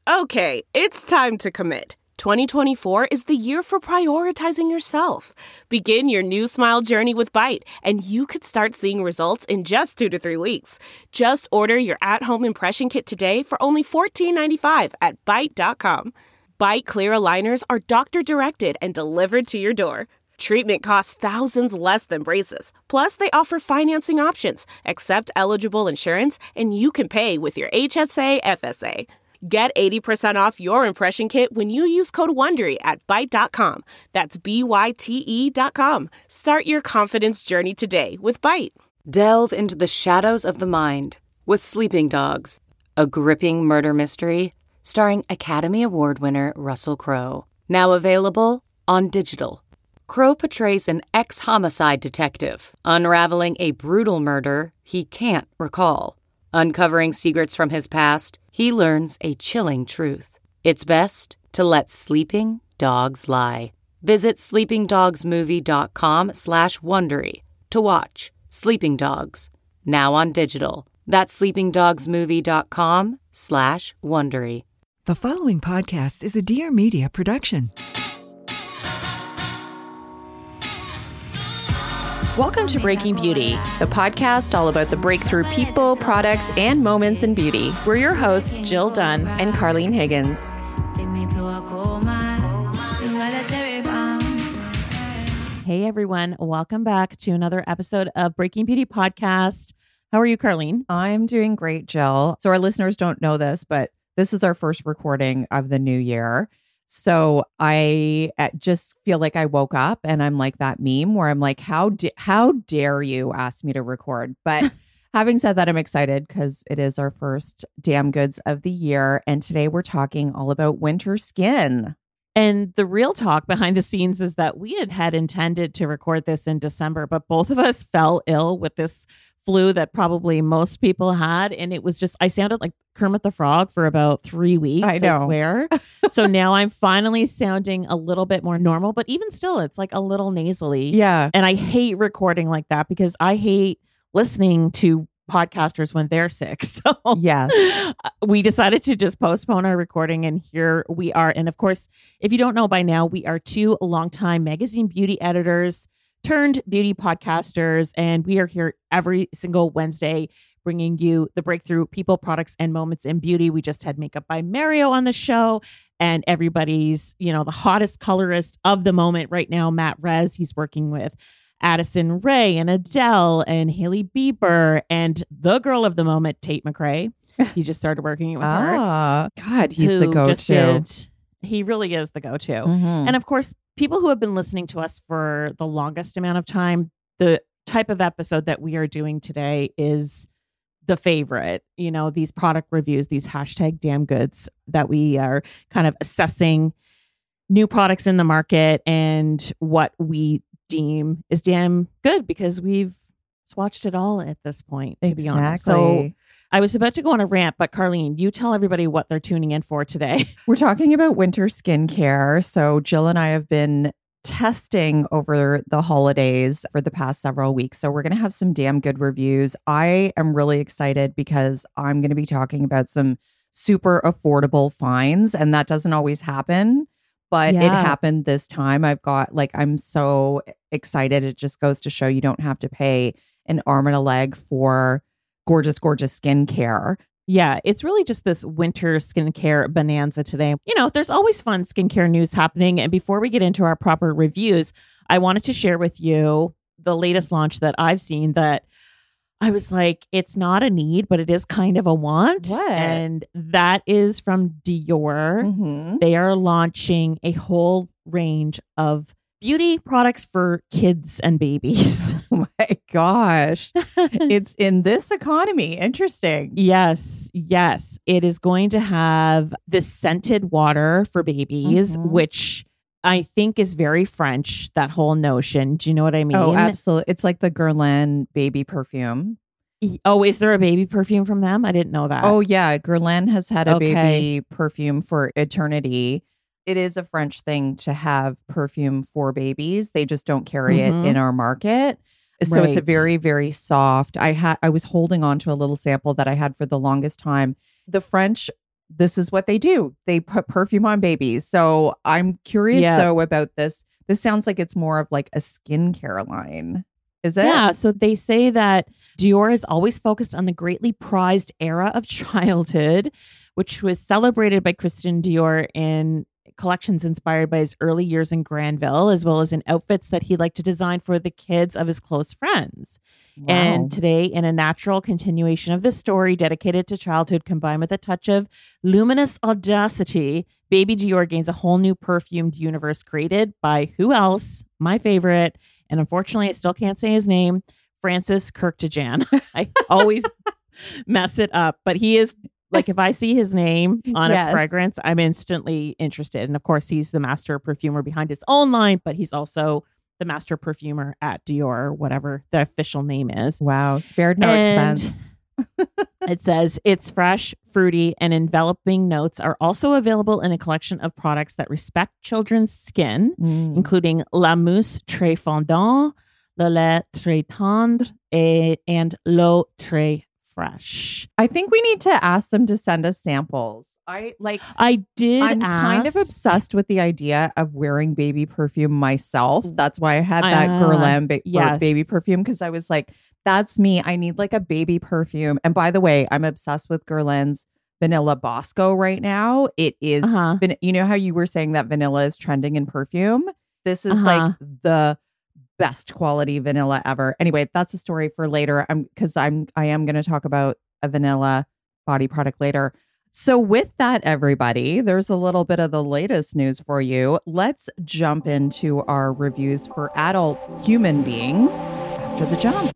Okay, it's time to commit. 2024 is the year for prioritizing yourself. Begin your new smile journey with Byte, and you could start seeing results in just 2 to 3 weeks. Just order your at-home impression kit today for only $14.95 at Byte.com. Byte Clear aligners are doctor-directed and delivered to your door. Treatment costs thousands less than braces. Plus, they offer financing options, accept eligible insurance, and you can pay with your HSA, FSA. Get 80% off your impression kit when you use code WONDERY at Byte.com. That's BYTE.com. Start your confidence journey today with Byte. Delve into the shadows of the mind with Sleeping Dogs, a gripping murder mystery starring Academy Award winner Russell Crowe. Now available on digital. Crowe portrays an ex-homicide detective unraveling a brutal murder he can't recall. Uncovering secrets from his past, he learns a chilling truth. It's best to let sleeping dogs lie. Visit sleepingdogsmovie.com/Wondery to watch Sleeping Dogs, now on digital. That's sleepingdogsmovie.com/Wondery. The following podcast is a Dear Media production. Welcome to Breaking Beauty, the podcast all about the breakthrough people, products, and moments in beauty. We're your hosts, Jill Dunn and Carlene Higgins. Hey everyone, welcome back to another episode of Breaking Beauty Podcast. How are you, Carlene? I'm doing great, Jill. So our listeners don't know this, but this is our first recording of the new year. So I just feel like I woke up and I'm like that meme where I'm like, how dare you ask me to record? But having said that, I'm excited because it is our first Damn Goods of the year. And today we're talking all about winter skin. And the real talk behind the scenes is that we had intended to record this in December, but both of us fell ill with this flu that probably most people had. And it was just, I sounded like Kermit the Frog for about 3 weeks, I swear. So now I'm finally sounding a little bit more normal, but even still, it's like a little nasally. Yeah. And I hate recording like that because I hate listening to podcasters when they're sick. So yes, we decided to just postpone our recording, and here we are. And of course, if you don't know by now, we are two longtime magazine beauty editors turned beauty podcasters, and we are here every single Wednesday bringing you the breakthrough people, products, and moments in beauty. We just had Makeup by Mario on the show, and everybody's, the hottest colorist of the moment right now, Matt Rez. He's working with Addison Rae and Adele and Hailey Bieber and the girl of the moment, Tate McRae. He just started working with her. God, he's the go-to. He really is the go-to. Mm-hmm. And of course, people who have been listening to us for the longest amount of time, the type of episode that we are doing today is the favorite. These product reviews, these hashtag damn goods that we are kind of assessing new products in the market and what we deem is damn good because we've swatched it all at this point, to be honest. So I was about to go on a rant, but Carlene, you tell everybody what they're tuning in for today. We're talking about winter skincare. So Jill and I have been testing over the holidays for the past several weeks. So we're going to have some damn good reviews. I am really excited because I'm going to be talking about some super affordable finds, and that doesn't always happen. But it happened this time. I'm so excited. It just goes to show you don't have to pay an arm and a leg for gorgeous, gorgeous skincare. Yeah, it's really just this winter skincare bonanza today. There's always fun skincare news happening. And before we get into our proper reviews, I wanted to share with you the latest launch that I've seen that I was like, it's not a need, but it is kind of a want. What? And that is from Dior. Mm-hmm. They are launching a whole range of beauty products for kids and babies. Oh my gosh. It's in this economy. Interesting. Yes. It is going to have this scented water for babies, which I think is very French, that whole notion. Do you know what I mean? Oh, absolutely. It's like the Guerlain baby perfume. Oh, is there a baby perfume from them? I didn't know that. Oh, yeah. Guerlain has had a baby perfume for eternity. It is a French thing to have perfume for babies. They just don't carry it in our market. So it's a very, very soft. I was holding on to a little sample that I had for the longest time. The French this is what they do. They put perfume on babies. So I'm curious though about this. This sounds like it's more of like a skincare line. Is it? Yeah. So they say that Dior is always focused on the greatly prized era of childhood, which was celebrated by Christian Dior in collections inspired by his early years in Granville, as well as in outfits that he liked to design for the kids of his close friends. Wow. And today, in a natural continuation of the story dedicated to childhood combined with a touch of luminous audacity, Baby Dior gains a whole new perfumed universe created by who else? My favorite, and unfortunately, I still can't say his name, Francis Kurkdjian. I always mess it up, but he is like, if I see his name on a fragrance, I'm instantly interested. And of course, he's the master perfumer behind his own line, but he's also the master perfumer at Dior, whatever the official name is. Wow. Spared no expense. It says it's fresh, fruity, and enveloping notes are also available in a collection of products that respect children's skin, including La Mousse Très Fondant, Le Lait Très Tendre, and L'Eau Très Fresh. I think we need to ask them to send us samples. I'm kind of obsessed with the idea of wearing baby perfume myself. That's why I had that Guerlain baby perfume, because I was like, that's me. I need like a baby perfume. And by the way, I'm obsessed with Guerlain's Vanilla Bosco right now. It is, you know how you were saying that vanilla is trending in perfume? This is like the best quality vanilla ever. Anyway, that's a story for later. I am going to talk about a vanilla body product later. So with that, everybody, there's a little bit of the latest news for you. Let's jump into our reviews for adult human beings after the jump.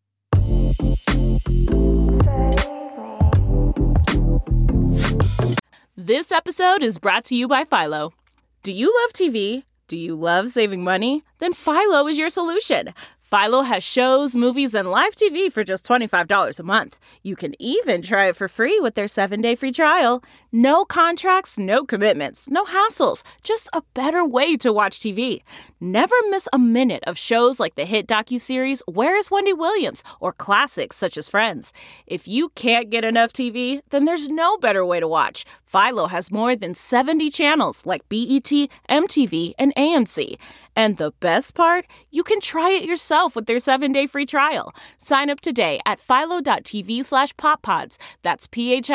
This episode is brought to you by Philo. Do you love TV? Do you love saving money? Then Philo is your solution. Philo has shows, movies, and live TV for just $25 a month. You can even try it for free with their 7-day free trial. No contracts, no commitments, no hassles. Just a better way to watch TV. Never miss a minute of shows like the hit docuseries Where is Wendy Williams? Or classics such as Friends. If you can't get enough TV, then there's no better way to watch. Philo has more than 70 channels like BET, MTV, and AMC. And the best part? You can try it yourself with their 7-day free trial. Sign up today at philo.tv/poppods. That's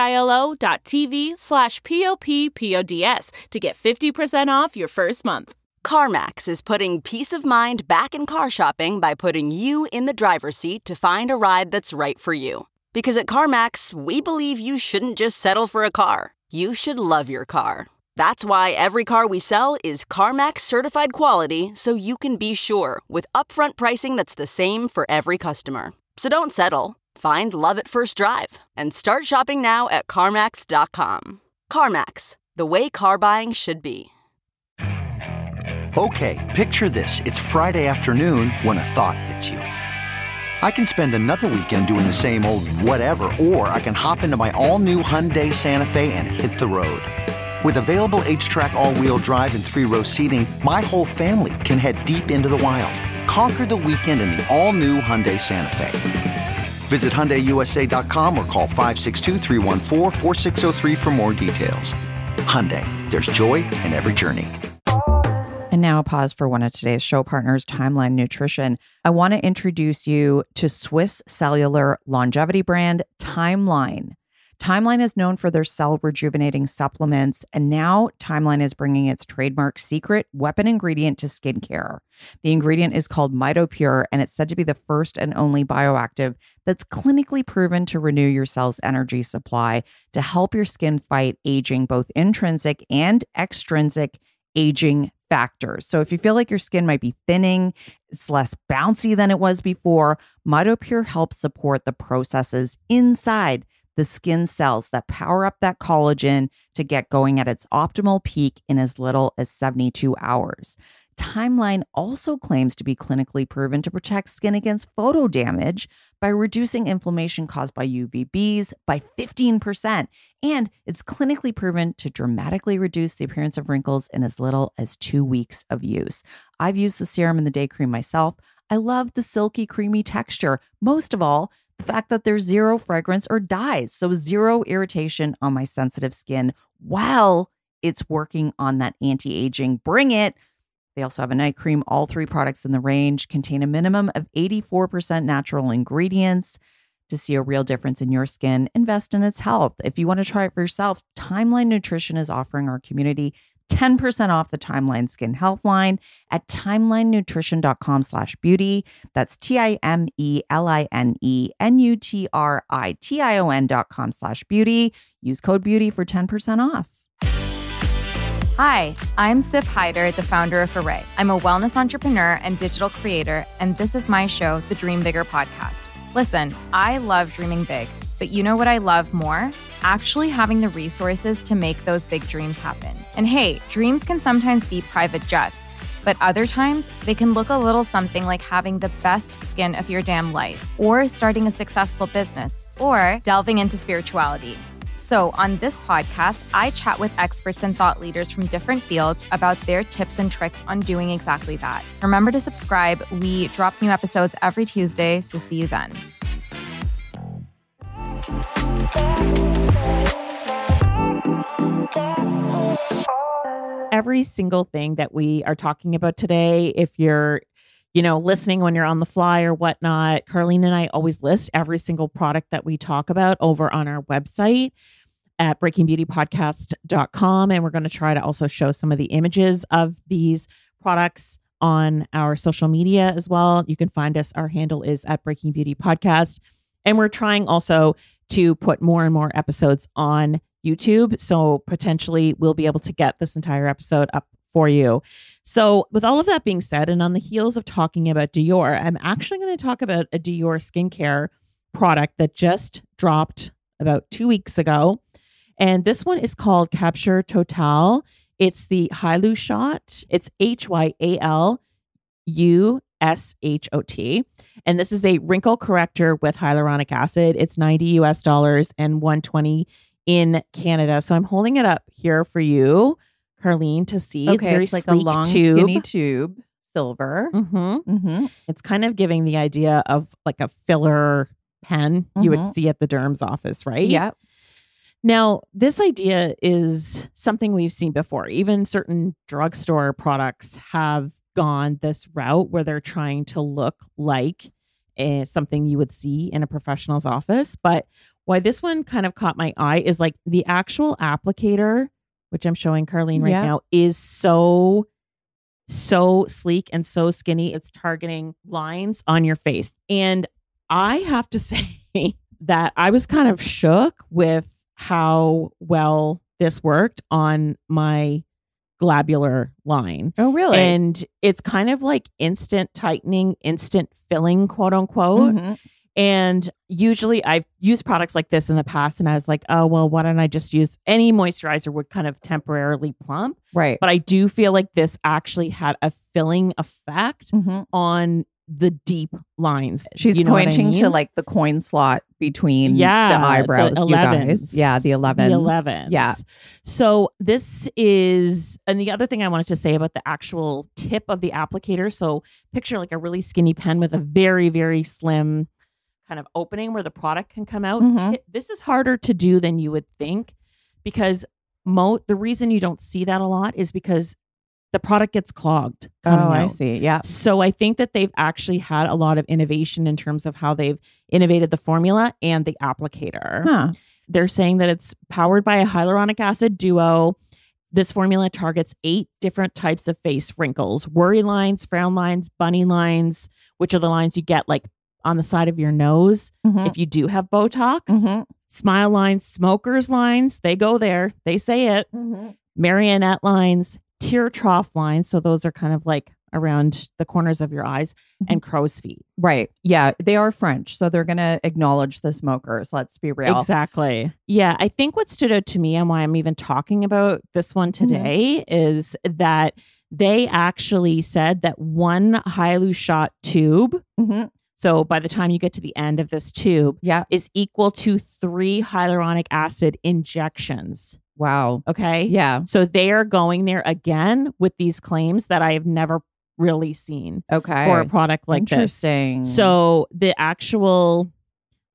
philo.tv/POPPODS to get 50% off your first month. CarMax is putting peace of mind back in car shopping by putting you in the driver's seat to find a ride that's right for you. Because at CarMax, we believe you shouldn't just settle for a car. You should love your car. That's why every car we sell is CarMax certified quality, so you can be sure with upfront pricing that's the same for every customer. So don't settle. Find love at first drive and start shopping now at CarMax.com. CarMax, the way car buying should be. Okay, picture this. It's Friday afternoon when a thought hits you. I can spend another weekend doing the same old whatever, or I can hop into my all-new Hyundai Santa Fe and hit the road. With available H-Track all-wheel drive and 3-row seating, my whole family can head deep into the wild. Conquer the weekend in the all-new Hyundai Santa Fe. Visit HyundaiUSA.com or call 562-314-4603 for more details. Hyundai, there's joy in every journey. And now a pause for one of today's show partners, Timeline Nutrition. I want to introduce you to Swiss cellular longevity brand Timeline. Timeline is known for their cell rejuvenating supplements, and now Timeline is bringing its trademark secret weapon ingredient to skincare. The ingredient is called MitoPure, and it's said to be the first and only bioactive that's clinically proven to renew your cell's energy supply to help your skin fight aging, both intrinsic and extrinsic aging factors. So if you feel like your skin might be thinning, it's less bouncy than it was before, MitoPure helps support the processes inside the skin cells that power up that collagen to get going at its optimal peak in as little as 72 hours. Timeline also claims to be clinically proven to protect skin against photo damage by reducing inflammation caused by UVBs by 15%. And it's clinically proven to dramatically reduce the appearance of wrinkles in as little as 2 weeks of use. I've used the serum and the day cream myself. I love the silky, creamy texture. Most of all, The fact that there's zero fragrance or dyes, so zero irritation on my sensitive skin while it's working on that anti-aging. Bring it. They also have a night cream. All 3 products in the range contain a minimum of 84% natural ingredients. To see a real difference in your skin, invest in its health. If you want to try it for yourself, Timeline Nutrition is offering our community 10% off the Timeline Skin Health line at timelinenutrition.com/beauty. That's TIMELINENUTRITION.com/beauty. Use code beauty for 10% off. Hi, I'm Sif Hyder, the founder of Array. I'm a wellness entrepreneur and digital creator, and this is my show, the Dream Bigger podcast. Listen, I love dreaming big, but you know what I love more? Actually having the resources to make those big dreams happen. And hey, dreams can sometimes be private jets, but other times they can look a little something like having the best skin of your damn life, or starting a successful business, or delving into spirituality. So on this podcast, I chat with experts and thought leaders from different fields about their tips and tricks on doing exactly that. Remember to subscribe. We drop new episodes every Tuesday, so see you then. Every single thing that we are talking about today, if you're listening when you're on the fly or whatnot, Carlene and I always list every single product that we talk about over on our website at breakingbeautypodcast.com. And we're going to try to also show some of the images of these products on our social media as well. You can find us. Our handle is at Breaking Beauty Podcast. And we're trying also to put more and more episodes on YouTube. So potentially we'll be able to get this entire episode up for you. So with all of that being said, and on the heels of talking about Dior, I'm actually going to talk about a Dior skincare product that just dropped about 2 weeks ago. And this one is called Capture Total. It's the Hyalu Shot. It's HYALUSHOT. And this is a wrinkle corrector with hyaluronic acid. It's $90 and $120 in Canada. So I'm holding it up here for you, Carlene, to see. Okay, it's very like a long, skinny tube, silver. It's kind of giving the idea of like a filler pen you would see at the derm's office, right? Yeah. Now, this idea is something we've seen before. Even certain drugstore products have gone this route where they're trying to look like something you would see in a professional's office. But why this one kind of caught my eye is like the actual applicator, which I'm showing Carlene right now, is so sleek and so skinny. It's targeting lines on your face. And I have to say that I was kind of shook with how well this worked on my glabular line. Oh, really? And it's kind of like instant tightening, instant filling, quote unquote. And usually I've used products like this in the past and I was like, oh, well, why don't I just use any moisturizer would kind of temporarily plump. Right. But I do feel like this actually had a filling effect on the deep lines. She's pointing to like the coin slot between the eyebrows, the 11s. You guys. Yeah, the 11s. The 11s. Yeah. So this is, and the other thing I wanted to say about the actual tip of the applicator. So picture like a really skinny pen with a very, very slim kind of opening where the product can come out. This is harder to do than you would think because the reason you don't see that a lot is because the product gets clogged. I see. Yeah. So I think that they've actually had a lot of innovation in terms of how they've innovated the formula and the applicator. They're saying that it's powered by a hyaluronic acid duo. This formula targets 8 different types of face wrinkles: worry lines, frown lines, bunny lines, which are the lines you get like on the side of your nose if you do have Botox, smile lines, smokers lines, they go there, they say it, marionette lines, tear trough lines, so those are kind of like around the corners of your eyes, and crow's feet. Right. Yeah, they are French, so they're going to acknowledge the smokers. Let's be real. Exactly. Yeah, I think what stood out to me and why I'm even talking about this one today is that they actually said that one Hyalu Shot tube, so by the time you get to the end of this tube, is equal to 3 hyaluronic acid injections. Wow. Okay. Yeah. So they are going there again with these claims that I have never really seen for a product like Interesting. this. So the actual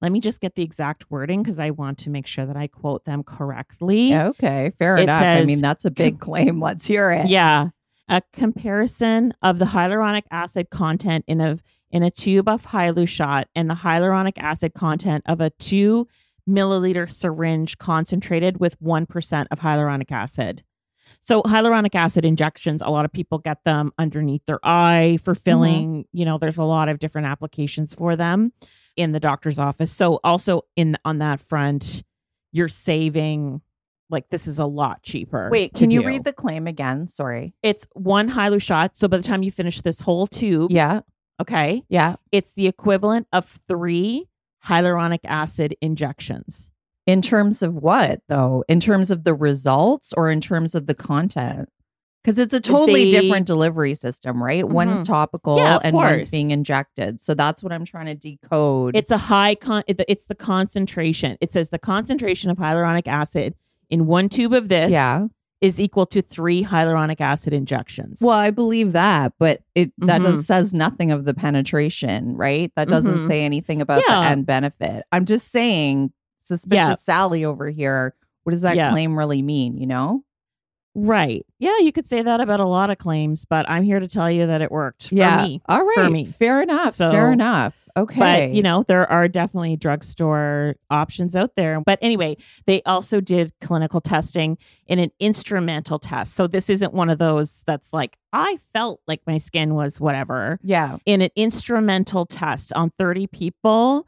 Let me just get the exact wording because I want to make sure that I quote them correctly. Okay, fair It enough. I says- mean, that's a big claim. Let's hear it. Yeah. A comparison of the hyaluronic acid content in a tube of Hylu shot and the hyaluronic acid content of a 2 milliliter syringe concentrated with 1% of hyaluronic acid. So hyaluronic acid injections, a lot of people get them underneath their eye for filling. You know, there's a lot of different applications for them in the doctor's office. So also on that front, you're saving, like, this is a lot cheaper. Wait, to can you do. read the claim again? Sorry. It's 1 Hylu shot. So by the time you finish this whole tube, Yeah. okay, Yeah. it's the equivalent of 3 hyaluronic acid injections. In terms of what, though? In terms of the results or in terms of the content? Because it's a totally different delivery system, right? One is topical Yeah, of and one's course. being injected. So that's what I'm trying to decode. It's a it's the concentration. It says the concentration of hyaluronic acid in 1 tube of this is equal to 3 hyaluronic acid injections. Well, I believe that, but that just says nothing of the penetration, right? That doesn't say anything about the end benefit. I'm just saying, suspicious Sally over here, what does that claim really mean, you know? Right. Yeah, you could say that about a lot of claims, but I'm here to tell you that it worked for me. All right. For me. Fair enough. So- Fair enough. Okay. But, you know, there are definitely drugstore options out there. But anyway, they also did clinical testing in an instrumental test. So this isn't one of those that's like, I felt like my skin was whatever. Yeah. In an instrumental test on 30 people,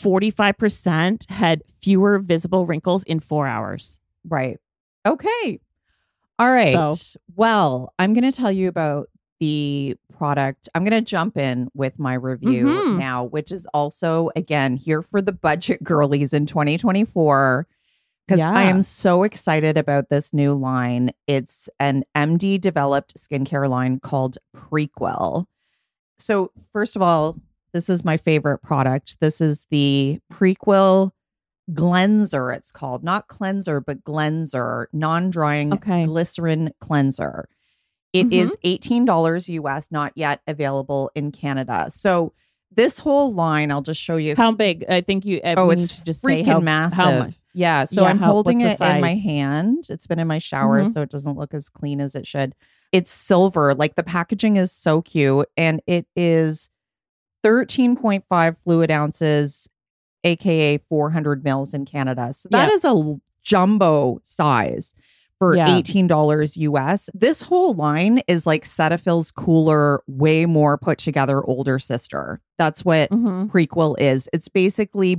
45% had fewer visible wrinkles in 4 hours. Right. Okay. All right. So- Well, I'm going to tell you about the product. I'm going to jump in with my review now, which is also, again, here for the budget girlies in 2024, because I am so excited about this new line. It's an MD developed skincare line called Prequel. So first of all, this is my favorite product. This is the Prequel Glenser, it's called. Not cleanser, but Glenser, non-drying glycerin cleanser. It is $18 US, not yet available in Canada. So this whole line, I'll just show you. How big? I think you. It's just freaking say massive. How much? Yeah. So Yeah, I'm holding what's it the in my size? hand. It's been in my shower, so it doesn't look as clean as it should. It's silver. Like, the packaging is so cute, and it is 13.5 fluid ounces, aka 400 mils in Canada. So that is a jumbo size for $18 US. This whole line is like Cetaphil's cooler, way more put together older sister. That's what Prequel is. It's basically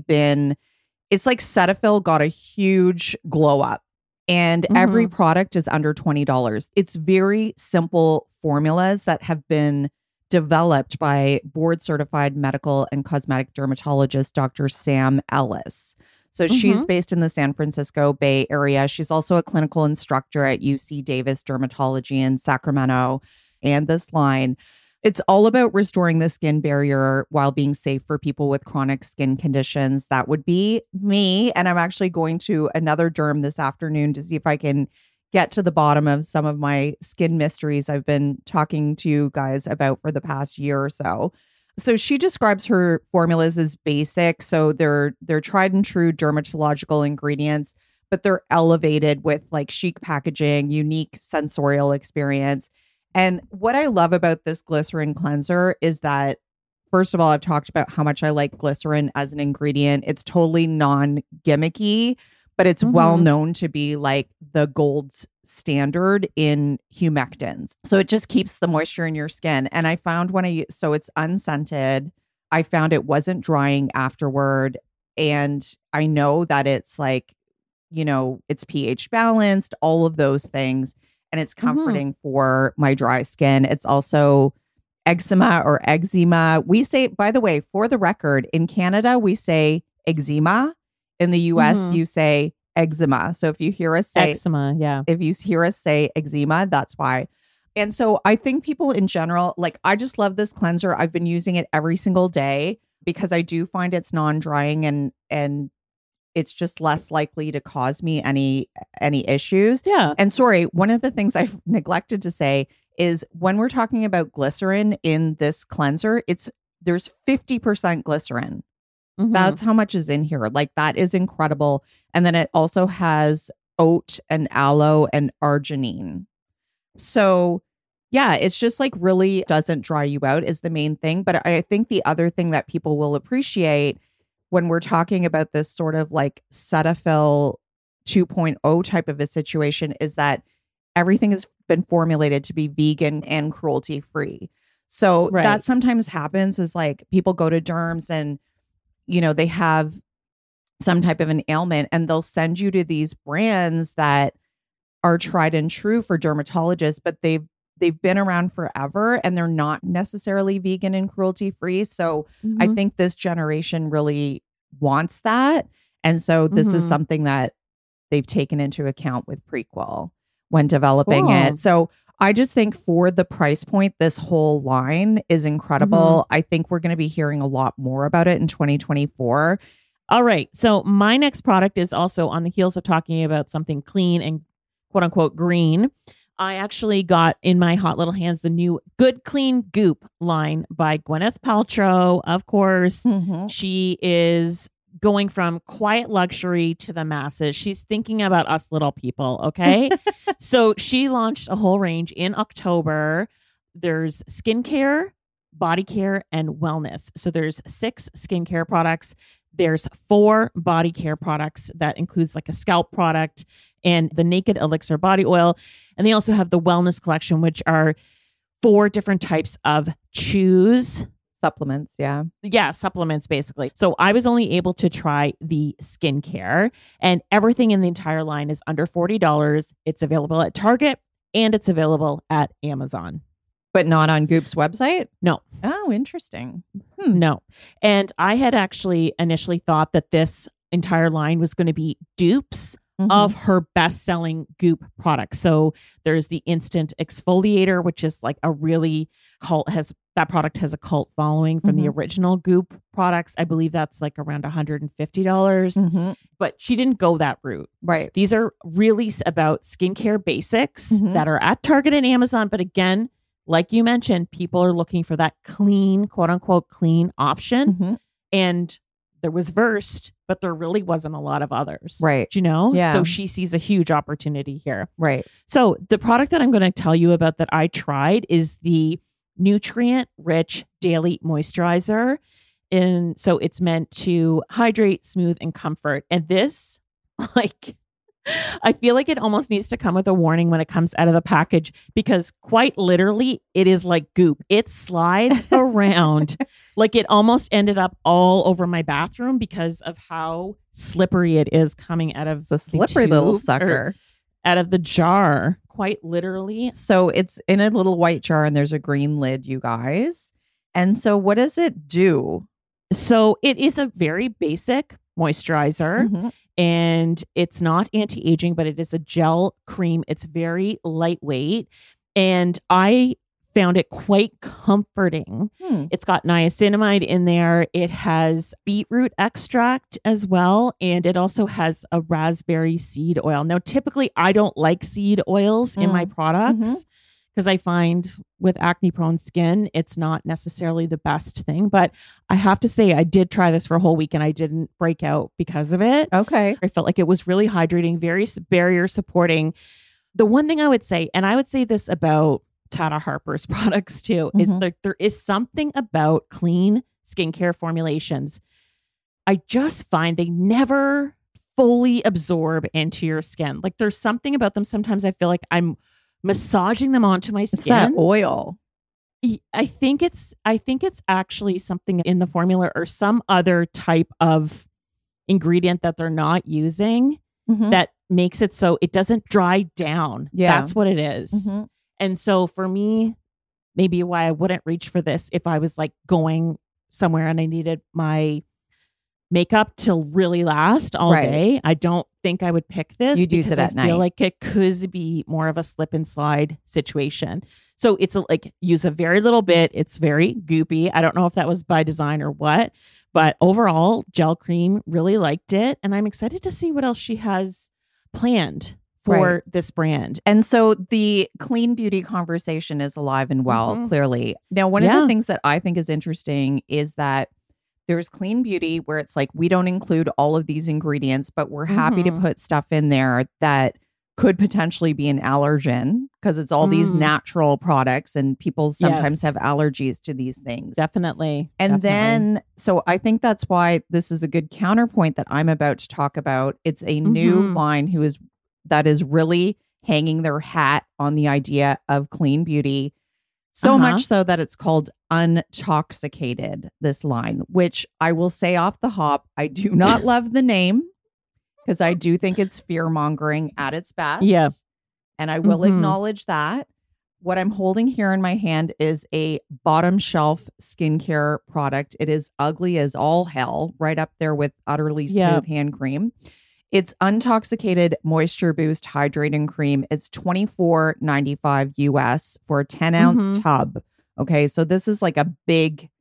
it's like Cetaphil got a huge glow up, and every product is under $20. It's very simple formulas that have been developed by board certified medical and cosmetic dermatologist Dr. Sam Ellis. So she's based in the San Francisco Bay Area. She's also a clinical instructor at UC Davis Dermatology in Sacramento. And this line, it's all about restoring the skin barrier while being safe for people with chronic skin conditions. That would be me. And I'm actually going to another derm this afternoon to see if I can get to the bottom of some of my skin mysteries I've been talking to you guys about for the past year or so. So she describes her formulas as basic. So they're tried and true dermatological ingredients, but they're elevated with like chic packaging, unique sensorial experience. And what I love about this glycerin cleanser is that, first of all, I've talked about how much I like glycerin as an ingredient. It's totally non-gimmicky, but it's well known to be like the gold standard in humectants. So it just keeps the moisture in your skin. And I found so it's unscented. I found it wasn't drying afterward. And I know that it's like, you know, it's pH balanced, all of those things. And it's comforting for my dry skin. It's also eczema or eczema. We say, by the way, for the record, in Canada, we say eczema. In the US, you say eczema. So if you hear us say eczema, if you hear us say eczema, that's why. And so I think people in general, like, I just love this cleanser. I've been using it every single day because I do find it's non-drying and it's just less likely to cause me any issues. Yeah. And sorry, one of the things I've neglected to say is when we're talking about glycerin in this cleanser, there's 50% glycerin. Mhm. That's how much is in here. Like, that is incredible. And then it also has oat and aloe and arginine. So yeah, it's just like really doesn't dry you out is the main thing. But I think the other thing that people will appreciate when we're talking about this sort of like Cetaphil 2.0 type of a situation is that everything has been formulated to be vegan and cruelty free. So Right. that sometimes happens is like people go to derms and, you know, they have some type of an ailment and they'll send you to these brands that are tried and true for dermatologists, but they've been around forever and they're not necessarily vegan and cruelty free. So I Mhm. think this generation really wants that. And so this is Mhm. something that they've taken into account with Prequel when developing Cool. it. So I just think for the price point, this whole line is incredible. I think we're going to be hearing a lot more about it in 2024. All right. So my next product is also on the heels of talking about something clean and quote unquote green. I actually got in my hot little hands the new Good Clean Goop line by Gwyneth Paltrow. Of course, she is going from quiet luxury to the masses. She's thinking about us little people. Okay. So she launched a whole range in October. There's skincare, body care, and wellness. So there's 6 skincare products. There's 4 body care products that includes like a scalp product and the Naked Elixir body oil. And they also have the wellness collection, which are 4 different types of chews. Supplements. Yeah. Yeah, supplements basically. So I was only able to try the skincare, and everything in the entire line is under $40. It's available at Target and it's available at Amazon. But not on Goop's website? No. Oh, interesting. No. And I had actually initially thought that this entire line was going to be dupes of her best-selling Goop products. So there's the Instant Exfoliator, which is like a really that product has a cult following from the original Goop products. I believe that's like around $150. But she didn't go that route. Right. These are really about skincare basics that are at Target and Amazon. But again, like you mentioned, people are looking for that clean, quote unquote, clean option. And there was Versed, but there really wasn't a lot of others. Right. You know? Yeah. So she sees a huge opportunity here. Right. So the product that I'm going to tell you about that I tried is the Nutrient Rich Daily Moisturizer. And so it's meant to hydrate, smooth, and comfort. And this, like, I feel like it almost needs to come with a warning when it comes out of the package, because quite literally it is like goop. It slides around. Like it almost ended up all over my bathroom because of how slippery it is coming out of It's a slippery tube little or sucker. out of the jar, quite literally. So it's in a little white jar and there's a green lid, you guys. And so what does it do? So it is a very basic moisturizer. And it's not anti-aging, but it is a gel cream. It's very lightweight. And I found it quite comforting. It's got niacinamide in there. It has beetroot extract as well. And it also has a raspberry seed oil. Now, typically, I don't like seed oils in my products because I find with acne-prone skin, it's not necessarily the best thing. But I have to say, I did try this for a whole week and I didn't break out because of it. Okay. I felt like it was really hydrating, very barrier supporting. The one thing I would say, and I would say this about Tata Harper's products too, is that there is something about clean skincare formulations. I just find they never fully absorb into your skin. Like there's something about them. Sometimes I feel like I'm massaging them onto my It's skin. that oil. I think it's actually something in the formula or some other type of ingredient that they're not using that makes it so it doesn't dry down. Yeah. That's what it is. And so for me, maybe why I wouldn't reach for this if I was like going somewhere and I needed my makeup to really last all day. I don't think I would pick this. You'd use it at I feel night. like it could be more of a slip and slide situation. So it's like use a very little bit. It's very goopy. I don't know if that was by design or what, but overall gel cream, really liked it. And I'm excited to see what else she has planned for this brand. And so the clean beauty conversation is alive and well, clearly. Now, one of the things that I think is interesting is that There's Clean Beauty, where it's like, we don't include all of these ingredients, but we're happy to put stuff in there that could potentially be an allergen, because it's all these natural products and people sometimes have allergies to these things. Definitely. And then, so I think that's why this is a good counterpoint that I'm about to talk about. It's a new line that is really hanging their hat on the idea of clean beauty. So much so that it's called Untoxicated, this line, which I will say off the hop, I do not love the name, because I do think it's fear-mongering at its best. Yeah. And I will acknowledge that. What I'm holding here in my hand is a bottom shelf skincare product. It is ugly as all hell, right up there with Utterly Smooth hand cream. It's Untoxicated Moisture Boost Hydrating Cream. It's $24.95 US for a 10-ounce tub. Okay, so this is like a big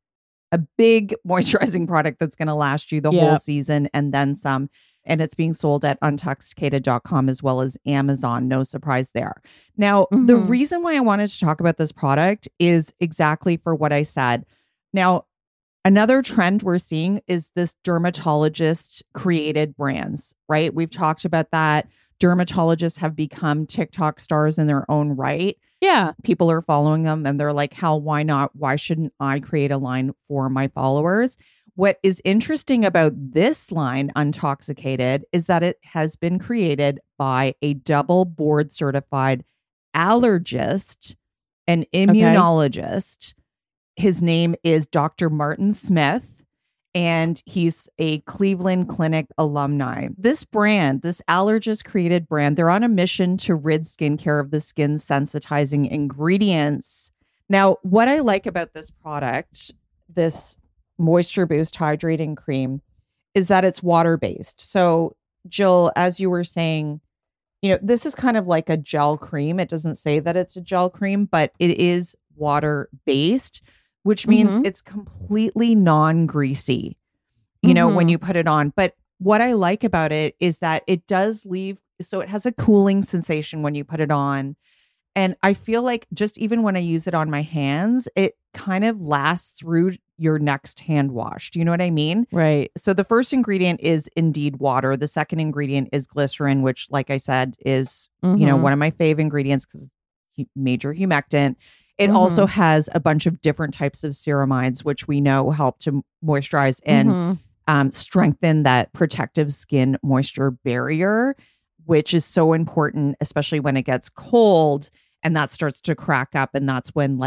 moisturizing product that's going to last you the whole season and then some. And it's being sold at untoxicated.com as well as Amazon. No surprise there. Now, the reason why I wanted to talk about this product is exactly for what I said. Now, another trend we're seeing is this dermatologist created brands, right? We've talked about that. Dermatologists have become TikTok stars in their own right. Yeah. People are following them and they're like, hell, why not? Why shouldn't I create a line for my followers? What is interesting about this line, Untoxicated, is that it has been created by a double board certified allergist and immunologist. His name is Dr. Martin Smith, and he's a Cleveland Clinic alumni. This brand, this allergist created brand, they're on a mission to rid skincare of the skin sensitizing ingredients. Now, what I like about this product, this Moisture Boost Hydrating Cream, is that it's water-based. So, Jill, as you were saying, this is kind of like a gel cream. It doesn't say that it's a gel cream, but it is water-based, which means it's completely non-greasy, when you put it on. But what I like about it is that it does leave, so it has a cooling sensation when you put it on. And I feel like just even when I use it on my hands, it kind of lasts through your next hand wash. Do you know what I mean? Right. So the first ingredient is indeed water. The second ingredient is glycerin, which, like I said, is, one of my fave ingredients because it's major humectant. It also has a bunch of different types of ceramides, which we know help to moisturize and strengthen that protective skin moisture barrier, which is so important, especially when it gets cold and that starts to crack up. And that's when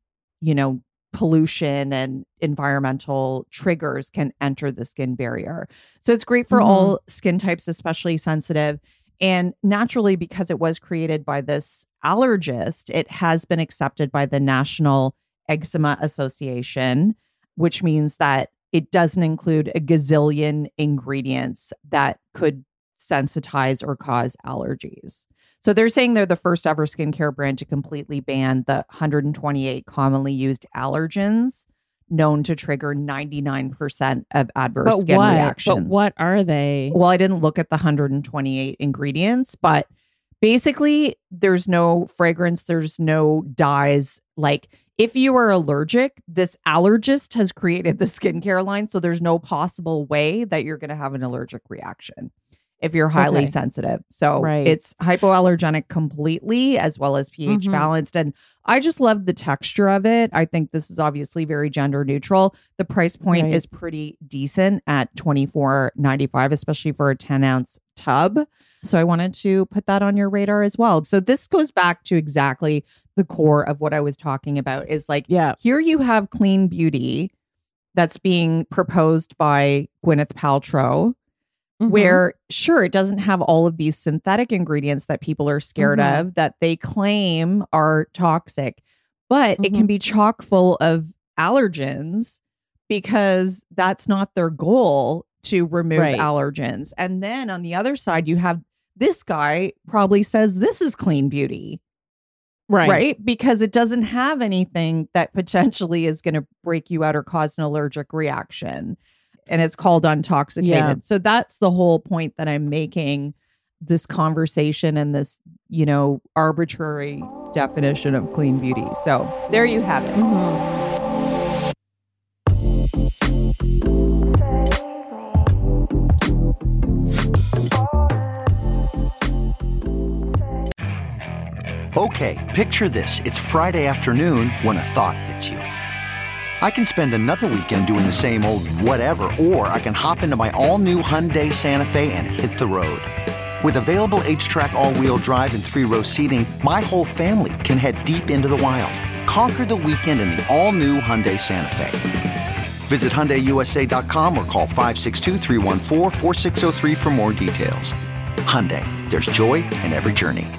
pollution and environmental triggers can enter the skin barrier. So it's great for all skin types, especially sensitive. And naturally, because it was created by this allergist, it has been accepted by the National Eczema Association, which means that it doesn't include a gazillion ingredients that could sensitize or cause allergies. So they're saying they're the first ever skincare brand to completely ban the 128 commonly used allergens known to trigger 99% of adverse skin reactions. But what are they? Well, I didn't look at the 128 ingredients, but basically there's no fragrance, there's no dyes. Like if you are allergic, this allergist has created the skincare line, so there's no possible way that you're going to have an allergic reaction if you're highly sensitive. So it's hypoallergenic completely, as well as pH balanced. And I just love the texture of it. I think this is obviously very gender neutral. The price point is pretty decent at $24.95, especially for a 10-ounce tub. So I wanted to put that on your radar as well. So this goes back to exactly the core of what I was talking about is like, here you have clean beauty that's being proposed by Gwyneth Paltrow, where sure, it doesn't have all of these synthetic ingredients that people are scared of that they claim are toxic, but it can be chock full of allergens because that's not their goal, to remove allergens. And then on the other side, you have this guy probably says this is clean beauty. Right. Because it doesn't have anything that potentially is going to break you out or cause an allergic reaction. And it's called Untoxicated. Yeah. So that's the whole point that I'm making, this conversation and this, arbitrary definition of clean beauty. So there you have it. Okay, picture this. It's Friday afternoon when a thought hits you. I can spend another weekend doing the same old whatever, or I can hop into my all-new Hyundai Santa Fe and hit the road. With available H-Track all-wheel drive and 3-row seating, my whole family can head deep into the wild. Conquer the weekend in the all-new Hyundai Santa Fe. Visit HyundaiUSA.com or call 562-314-4603 for more details. Hyundai, there's joy in every journey.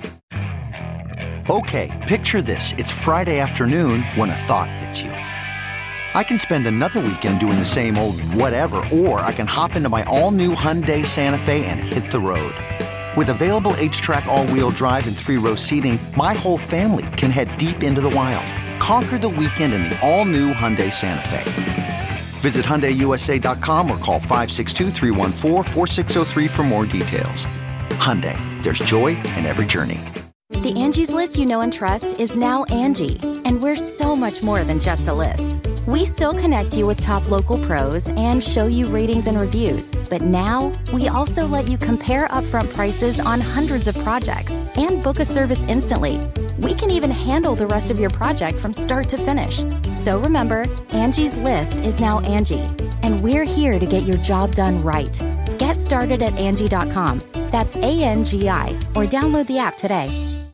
Okay, picture this. It's Friday afternoon when a thought hits you. I can spend another weekend doing the same old whatever, or I can hop into my all-new Hyundai Santa Fe and hit the road. With available H-Track all-wheel drive and 3-row seating, my whole family can head deep into the wild. Conquer the weekend in the all-new Hyundai Santa Fe. Visit HyundaiUSA.com or call 562-314-4603 for more details. Hyundai, there's joy in every journey. The Angie's List you know and trust is now Angie, and we're so much more than just a list. We still connect you with top local pros and show you ratings and reviews, but now we also let you compare upfront prices on hundreds of projects and book a service instantly. We can even handle the rest of your project from start to finish. So remember, Angie's List is now Angie, and we're here to get your job done right. Get started at Angie.com. That's ANGI, or download the app today.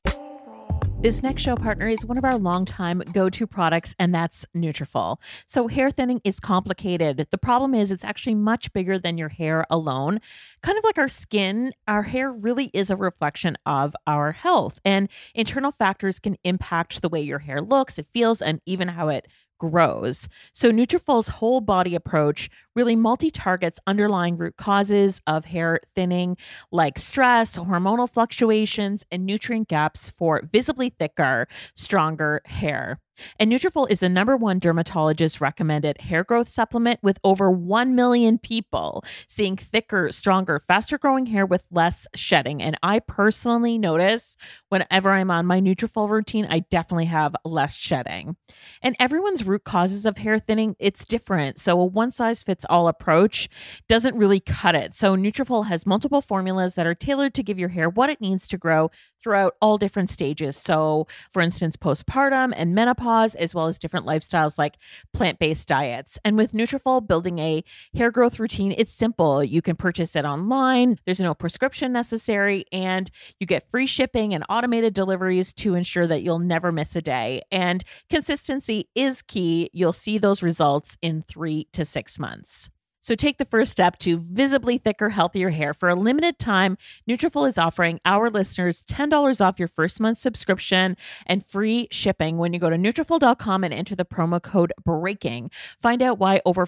This next show partner is one of our longtime go-to products, and that's Nutrafol. So hair thinning is complicated. The problem is it's actually much bigger than your hair alone. Kind of like our skin, our hair really is a reflection of our health, and internal factors can impact the way your hair looks, it feels, and even how it grows. So Nutrafol's whole body approach really multi-targets underlying root causes of hair thinning like stress, hormonal fluctuations, and nutrient gaps for visibly thicker, stronger hair. And Nutrafol is the #1 dermatologist recommended hair growth supplement, with over 1 million people seeing thicker, stronger, faster growing hair with less shedding. And I personally notice whenever I'm on my Nutrafol routine, I definitely have less shedding. And everyone's root causes of hair thinning, it's different. So a one-size-fits-all approach doesn't really cut it. So Nutrafol has multiple formulas that are tailored to give your hair what it needs to grow throughout all different stages. So for instance, postpartum and menopause, as well as different lifestyles like plant-based diets. And with Nutrafol, building a hair growth routine, it's simple. You can purchase it online. There's no prescription necessary, and you get free shipping and automated deliveries to ensure that you'll never miss a day. And consistency is key. You'll see those results in 3 to 6 months. So take the first step to visibly thicker, healthier hair. For a limited time, Nutrafol is offering our listeners $10 off your first month subscription and free shipping when you go to Nutrafol.com and enter the promo code BREAKING. Find out why over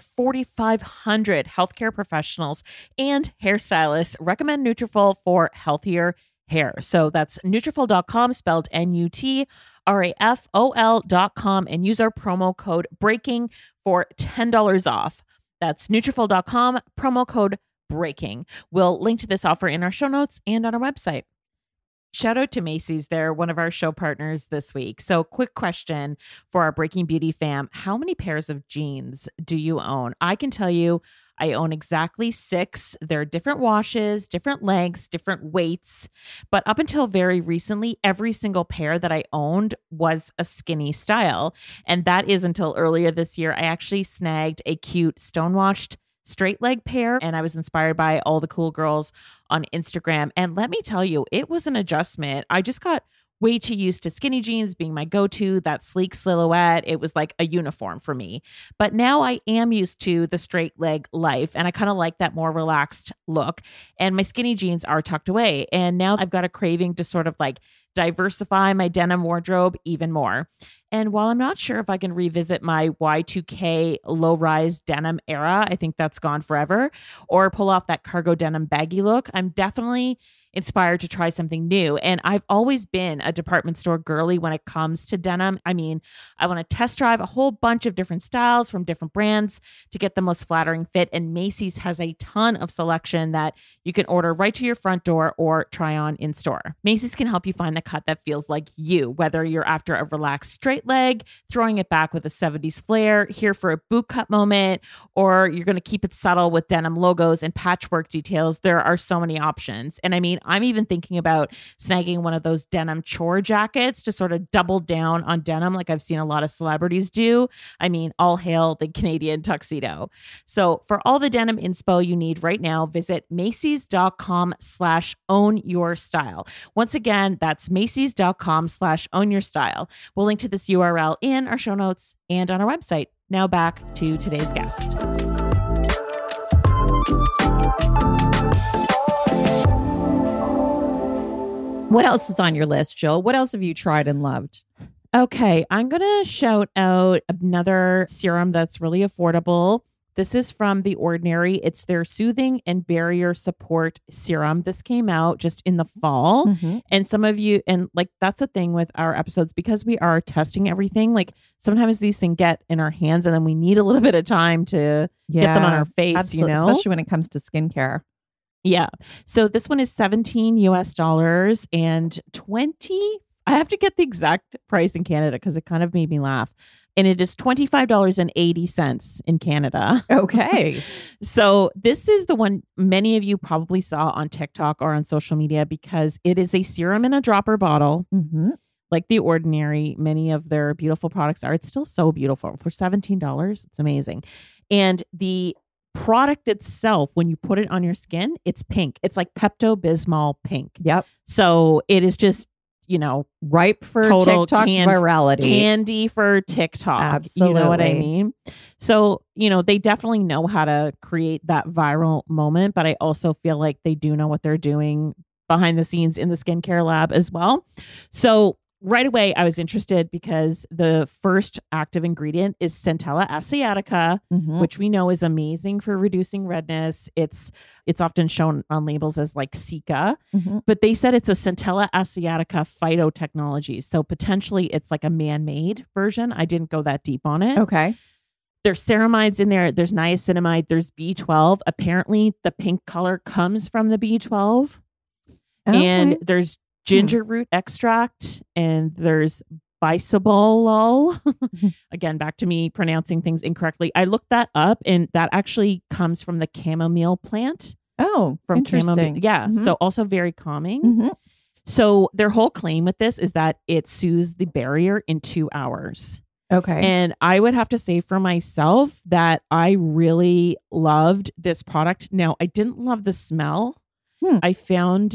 4,500 healthcare professionals and hairstylists recommend Nutrafol for healthier hair. So that's Nutrafol.com, spelled Nutrafol.com, and use our promo code BREAKING for $10 off. That's Nutrafol.com, promo code BREAKING. We'll link to this offer in our show notes and on our website. Shout out to Macy's. They're one of our show partners this week. So quick question for our Breaking Beauty fam. How many pairs of jeans do you own? I can tell you I own exactly 6. They're different washes, different lengths, different weights. But up until very recently, every single pair that I owned was a skinny style. And that is until earlier this year. I actually snagged a cute stonewashed straight leg pair, and I was inspired by all the cool girls on Instagram. And let me tell you, it was an adjustment. I just got way too used to skinny jeans being my go-to, that sleek silhouette. It was like a uniform for me. But now I am used to the straight leg life, and I kind of like that more relaxed look. And my skinny jeans are tucked away. And now I've got a craving to sort of like diversify my denim wardrobe even more. And while I'm not sure if I can revisit my Y2K low-rise denim era, I think that's gone forever, or pull off that cargo denim baggy look, I'm definitely inspired to try something new. And I've always been a department store girly when it comes to denim. I mean, I want to test drive a whole bunch of different styles from different brands to get the most flattering fit. And Macy's has a ton of selection that you can order right to your front door or try on in store. Macy's can help you find the cut that feels like you, whether you're after a relaxed straight leg, throwing it back with a 70s flair, here for a boot cut moment, or you're going to keep it subtle with denim logos and patchwork details. There are so many options. And I mean, I'm even thinking about snagging one of those denim chore jackets to sort of double down on denim like I've seen a lot of celebrities do. I mean, all hail the Canadian tuxedo. So for all the denim inspo you need right now, visit Macys.com/ownyourstyle. Once again, that's Macys.com/ownyourstyle. We'll link to this URL in our show notes and on our website. Now back to today's guest. What else is on your list, Jill? What else have you tried and loved? Okay, I'm going to shout out another serum that's really affordable. This is from The Ordinary. It's their Soothing and Barrier Support Serum. This came out just in the fall. Mm-hmm. And some of you, and like that's the thing with our episodes, because we are testing everything, like sometimes these things get in our hands and then we need a little bit of time to get them on our face, absolutely. you know? Especially when it comes to skincare. Yeah. So this one is $17 US and 20. I have to get the exact price in Canada because it kind of made me laugh. And it is $25.80 in Canada. Okay. So this is the one many of you probably saw on TikTok or on social media because it is a serum in a dropper bottle. Mm-hmm. Like The Ordinary, many of their beautiful products are. It's still so beautiful. For $17, it's amazing. And the product itself, when you put it on your skin, it's pink. It's like Pepto-Bismol pink. Yep. So it is just, you know, ripe for total TikTok virality. Candy for TikTok. Absolutely. You know what I mean? So, you know, they definitely know how to create that viral moment, but I also feel like they do know what they're doing behind the scenes in the skincare lab as well. So right away, I was interested because the first active ingredient is Centella asiatica, Mm-hmm. which we know is amazing for reducing redness. It's often shown on labels as like Cica, Mm-hmm. but they said it's a Centella asiatica phytotechnology. So potentially it's like a man-made version. I didn't go that deep on it. Okay. There's ceramides in there. There's niacinamide. There's B12. Apparently the pink color comes from the B12. And Okay. there's ginger root extract, and there's bisabolol. Again, back to me pronouncing things incorrectly. I looked that up, and that actually comes from the chamomile plant. Oh, From interesting. chamomile. Yeah. Mhm. So also very calming. Mhm. So their whole claim with this is that it soothes the barrier in 2 hours. Okay. And I would have to say for myself that I really loved this product. Now, I didn't love the smell. I found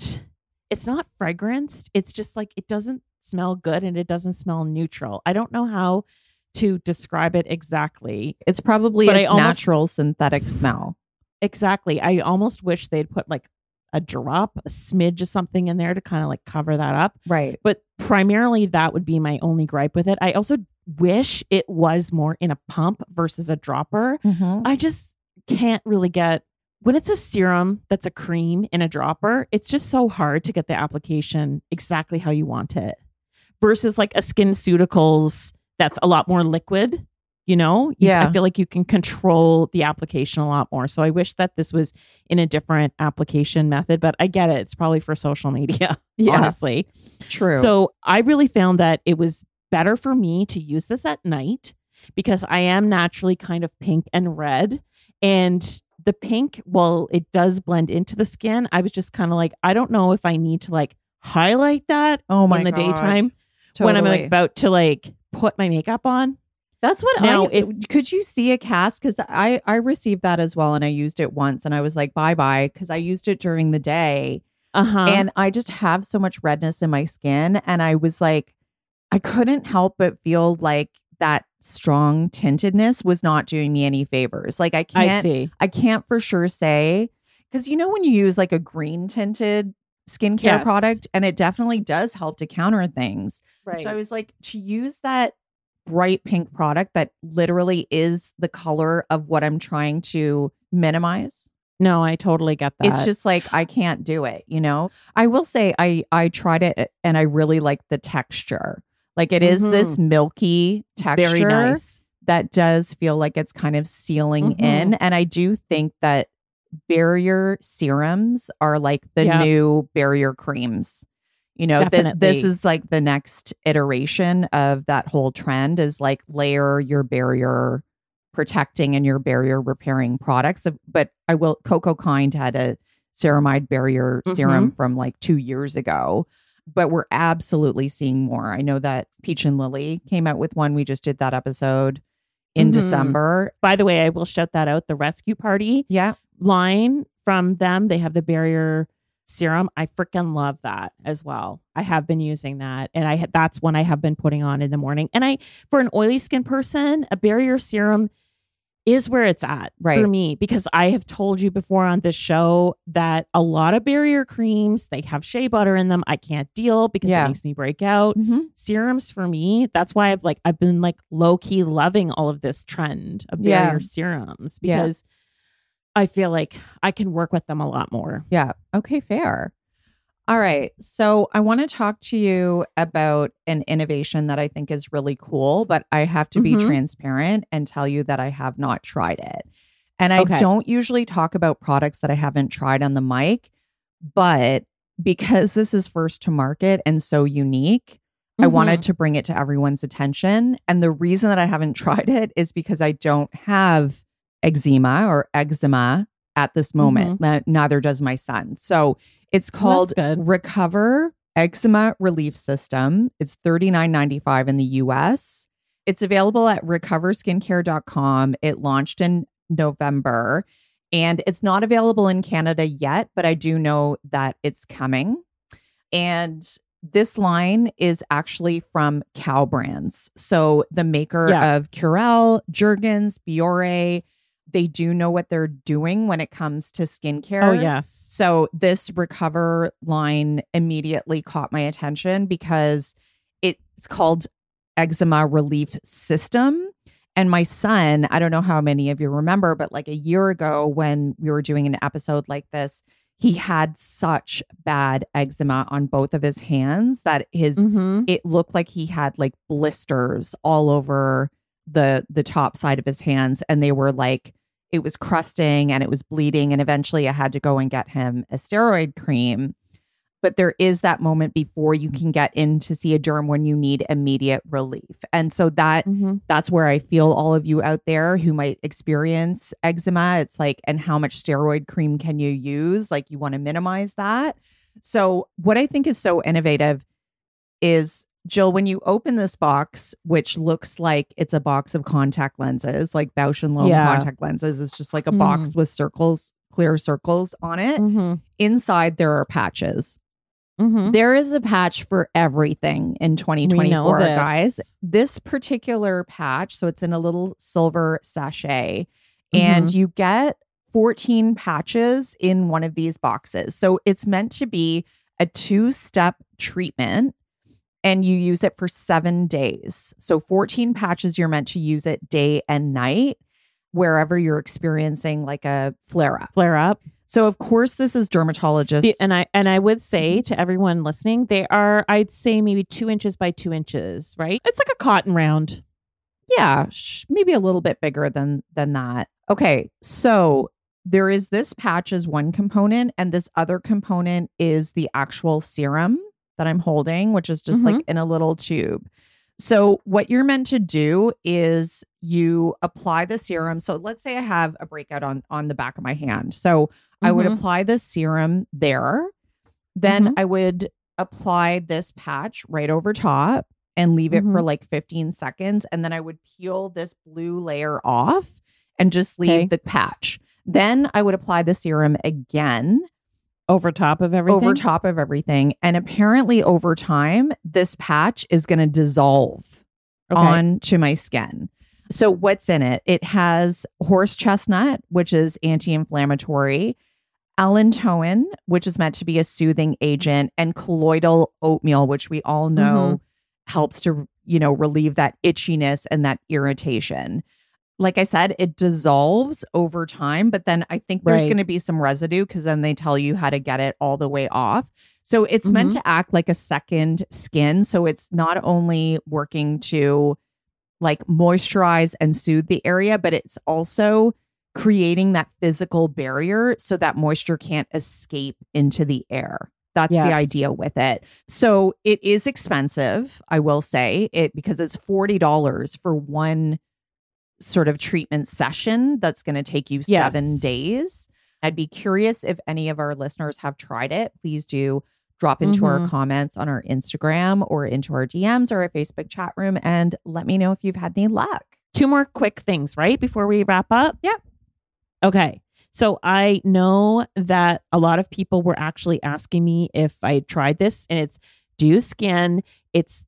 it's not fragranced. It's just like, it doesn't smell good and it doesn't smell neutral. I don't know how to describe it exactly. It's probably But its I almost- natural synthetic smell. Exactly. I almost wish they'd put like a drop, a smidge of something in there to kind of like cover that up. Right. But primarily that would be my only gripe with it. I also wish it was more in a pump versus a dropper. Mm-hmm. I just can't really get, when it's a serum that's a cream in a dropper, it's just so hard to get the application exactly how you want it versus like a SkinCeuticals that's a lot more liquid, you know? Yeah. I feel like you can control the application a lot more. So I wish that this was in a different application method, but I get it. It's probably for social media, Yeah. honestly. True. So I really found that it was better for me to use this at night because I am naturally kind of pink and red. And the pink, well, it does blend into the skin. I was just kind of like, I don't know if I need to like highlight that Oh my in the gosh. daytime when I'm Totally. like, about to like put my makeup on. That's what Now, could you see a cast? Because I received that as well, and I used it once, and I was like, bye because I used it during the day, Uh-huh. and I just have so much redness in my skin, and I was like, I couldn't help but feel like that strong tintedness was not doing me any favors. Like I see. can't for sure say, because you know when you use like a green tinted skincare Yes. product, and it definitely does help to counter things. Right. So I was like, to use that bright pink product that literally is the color of what I'm trying to minimize. No, I totally get that. It's just like, I can't do it, you know? I will say I tried it and I really like the texture. Like it is this milky texture very nice. that does feel like it's kind of sealing Mhm. in. And I do think that barrier serums are like the Yep. new barrier creams. You know, Definitely. this is like the next iteration of that whole trend is like layer your barrier protecting and your barrier repairing products. But Coco Kind had a ceramide barrier serum from like 2 years ago. But we're absolutely seeing more. I know that Peach and Lily came out with one. We just did that episode in December. By the way, I will shout that out. The Rescue Party line from them. They have the barrier serum. I freaking love that as well. I have been using that. And that's one I have been putting on in the morning. And for an oily skin person, a barrier serum is where it's at for me, because I have told you before on this show that a lot of barrier creams, they have shea butter in them. I can't deal because it makes me break out. Serums for me, that's why I've been like low key loving all of this trend of barrier serums, because I feel like I can work with them a lot more. Yeah. Okay, fair. All right. So I want to talk to you about an innovation that I think is really cool, but I have to be transparent and tell you that I have not tried it. And I don't usually talk about products that I haven't tried on the mic, but because this is first to market and so unique, I wanted to bring it to everyone's attention. And the reason that I haven't tried it is because I don't have eczema at this moment. Neither does my son. So it's called Recover Eczema Relief System. It's $39.95 in the US. It's available at recoverskincare.com. It launched in November and it's not available in Canada yet, but I do know that it's coming. And this line is actually from Cow Brands. So the maker of Curel, Jergens, Biore, they do know what they're doing when it comes to skincare. Oh, yes. So this Recover line immediately caught my attention because it's called Eczema Relief System. And my son, I don't know how many of you remember, but like a year ago when we were doing an episode like this, he had such bad eczema on both of his hands that it looked like he had like blisters all over the top side of his hands. And they were like, it was crusting and it was bleeding. And eventually I had to go and get him a steroid cream. But there is that moment before you can get in to see a derm when you need immediate relief. And so that's where I feel all of you out there who might experience eczema. It's like, and how much steroid cream can you use? Like you want to minimize that. So what I think is so innovative is, Jill, when you open this box, which looks like it's a box of contact lenses, like Bausch & Lomb contact lenses, it's just like a box with clear circles on it. Inside, there are patches. There is a patch for everything in 2024, guys. This particular patch, so it's in a little silver sachet, and you get 14 patches in one of these boxes. So it's meant to be a 2-step treatment. And you use it for 7 days. So 14 patches, you're meant to use it day and night, wherever you're experiencing like a flare up. So of course, this is dermatologist. And I would say to everyone listening, they are, I'd say maybe 2 inches by 2 inches, right? It's like a cotton round. Yeah, maybe a little bit bigger than that. Okay, so there is this patch as one component, and this other component is the actual serum that I'm holding, which is just like in a little tube. So what you're meant to do is you apply the serum. So let's say I have a breakout on the back of my hand. So I would apply the serum there. Then I would apply this patch right over top and leave it for like 15 seconds. And then I would peel this blue layer off and just leave the patch. Then I would apply the serum again. Over top of everything. And apparently over time, this patch is going to dissolve onto my skin. So what's in it? It has horse chestnut, which is anti-inflammatory, allantoin, which is meant to be a soothing agent, and colloidal oatmeal, which we all know helps to, relieve that itchiness and that irritation. Like I said, it dissolves over time, but then I think there's going to be some residue because then they tell you how to get it all the way off. So it's meant to act like a second skin. So it's not only working to like moisturize and soothe the area, but it's also creating that physical barrier so that moisture can't escape into the air. That's the idea with it. So it is expensive, I will say, because it's $40 for one sort of treatment session that's going to take you 7 days. I'd be curious if any of our listeners have tried it. Please do drop into our comments on our Instagram or into our DMs or our Facebook chat room and let me know if you've had any luck. 2 more quick things, right? Before we wrap up? Yep. Okay. So I know that a lot of people were actually asking me if I tried this, and it's Dew Skin. It's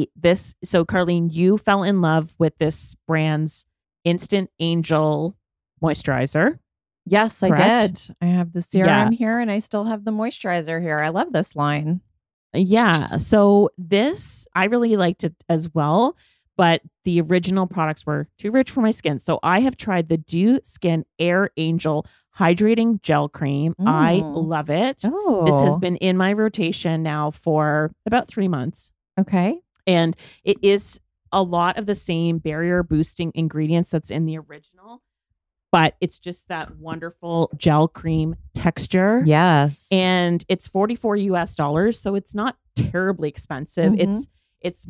so Carlene, you fell in love with this brand's Instant Angel moisturizer. Yes, correct? I did. I have the serum here and I still have the moisturizer here. I love this line. Yeah. So this, I really liked it as well, but the original products were too rich for my skin. So I have tried the Dew Skin Air Angel Hydrating Gel Cream. I love it. Oh. This has been in my rotation now for about 3 months. Okay. And it is a lot of the same barrier boosting ingredients that's in the original, but it's just that wonderful gel cream texture. Yes. And it's $44 US, so it's not terribly expensive. It's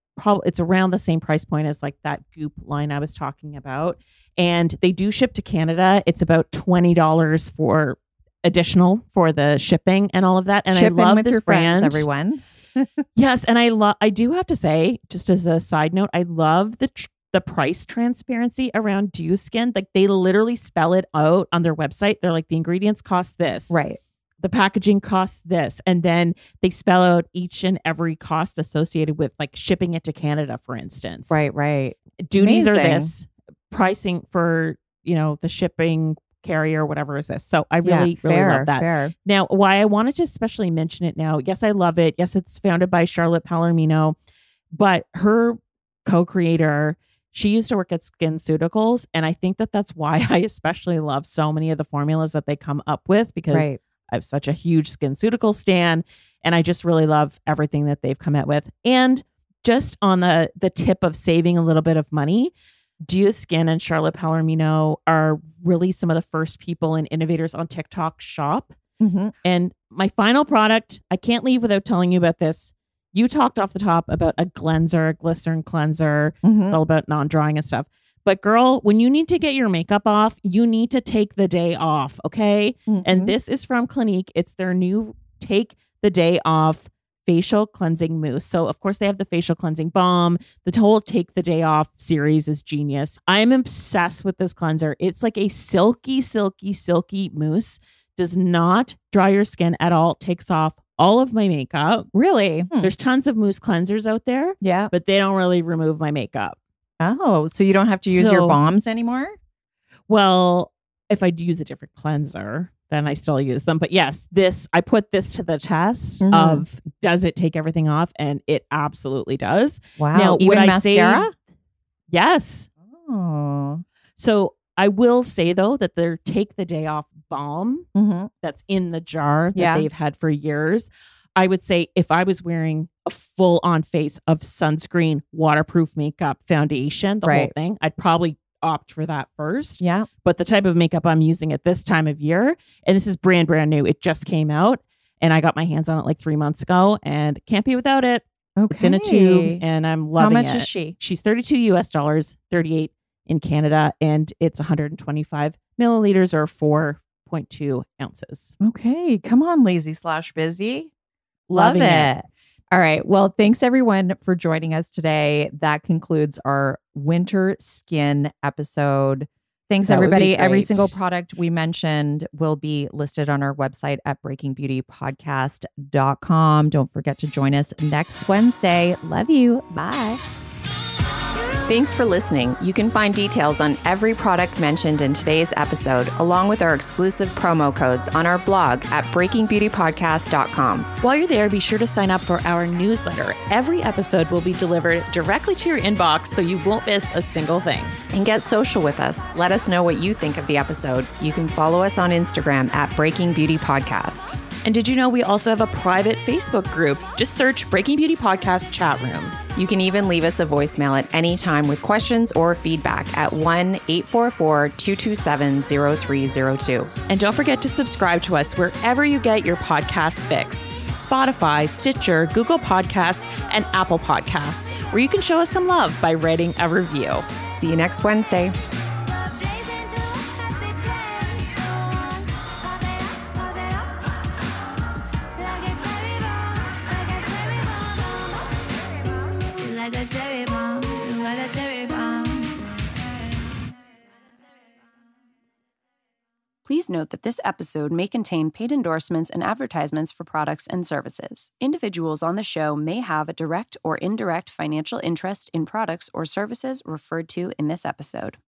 around the same price point as like that Goop line I was talking about. And they do ship to Canada. It's about $20 for additional for the shipping and all of that. And Ship I love with this your brand, friends, everyone. Yes, and I do have to say, just as a side note, I love the price transparency around Dew Skin. Like they literally spell it out on their website. They're like, the ingredients cost this. Right. The packaging costs this. And then they spell out each and every cost associated with like shipping it to Canada, for instance. Right. Duties Amazing. are this. Pricing for, the shipping carrier, whatever is this. So I really love that. Fair. Now, why I wanted to especially mention it now, yes, I love it. Yes, it's founded by Charlotte Palomino, but her co-creator, she used to work at SkinCeuticals. And I think that that's why I especially love so many of the formulas that they come up with, because I have such a huge SkinCeuticals stan. And I just really love everything that they've come out with. And just on the tip of saving a little bit of money, Dew Skin and Charlotte Palomino are really some of the first people and innovators on TikTok Shop. And my final product, I can't leave without telling you about this. You talked off the top about a glycerin cleanser. It's all about non-drying and stuff. But girl, when you need to get your makeup off, you need to take the day off, okay? And this is from Clinique. It's their new Take the Day Off facial cleansing mousse. So of course they have the facial cleansing balm. The whole Take the Day Off series is genius. I'm obsessed with this cleanser. It's like a silky mousse. Does not dry your skin at all. Takes off all of my makeup. Really? There's tons of mousse cleansers out there. Yeah. But they don't really remove my makeup. Oh, so you don't have to use your balms anymore? Well, if I use a different cleanser, then I still use them. But yes, I put this to the test of, does it take everything off? And it absolutely does. Wow. Now, even would mascara? I say yes? Oh. So I will say though that their Take the Day Off balm that's in the jar that they've had for years, I would say if I was wearing a full on face of sunscreen, waterproof makeup, foundation, the whole thing, I'd probably opt for that first. Yeah. But the type of makeup I'm using at this time of year, and this is brand new, it just came out and I got my hands on it like 3 months ago and can't be without it. Okay. It's in a tube and I'm loving it. How much is she? She's $32 US, 38 in Canada, and it's 125 milliliters or 4.2 ounces. Okay. Come on, lazy/busy. Loving it. All right. Well, thanks everyone for joining us today. That concludes our winter skin episode. Thanks, everybody. Every single product we mentioned will be listed on our website at breakingbeautypodcast.com. Don't forget to join us next Wednesday. Love you. Bye. Thanks for listening. You can find details on every product mentioned in today's episode, along with our exclusive promo codes on our blog at breakingbeautypodcast.com. While you're there, be sure to sign up for our newsletter. Every episode will be delivered directly to your inbox, so you won't miss a single thing. And get social with us. Let us know what you think of the episode. You can follow us on Instagram at Breaking Beauty Podcast. And did you know we also have a private Facebook group? Just search Breaking Beauty Podcast Chat Room. You can even leave us a voicemail at any time with questions or feedback at 1-844-227-0302. And don't forget to subscribe to us wherever you get your podcasts fix. Spotify, Stitcher, Google Podcasts, and Apple Podcasts, where you can show us some love by writing a review. See you next Wednesday. cherry bomb. You got that cherry bomb. Please note that this episode may contain paid endorsements and advertisements for products and services. Individuals on the show may have a direct or indirect financial interest in products or services referred to in this episode.